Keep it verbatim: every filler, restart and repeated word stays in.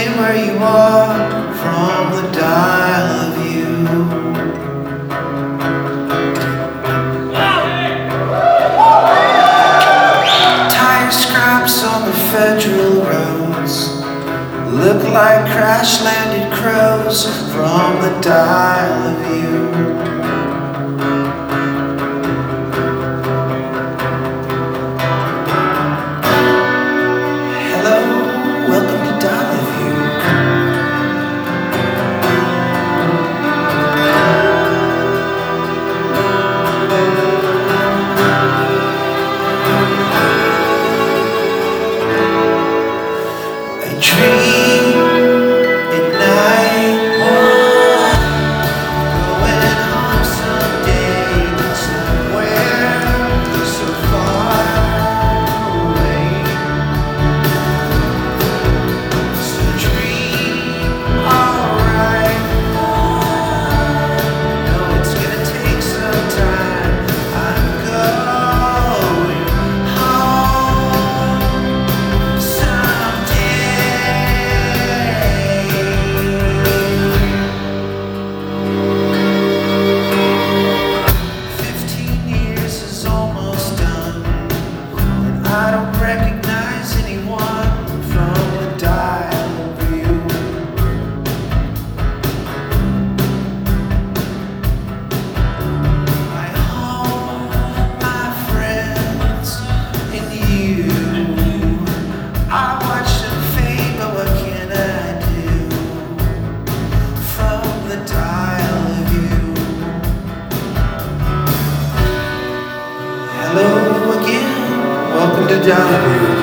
stay where you are from the dial of you. Tire scraps on the federal roads look like crash-landed crows from the dial of you. I don't recognize anyone from the dial of you. My home, my friends, and you. I watch them fade, but what can I do from the dial of you? Hello again. Welcome to Dial of You.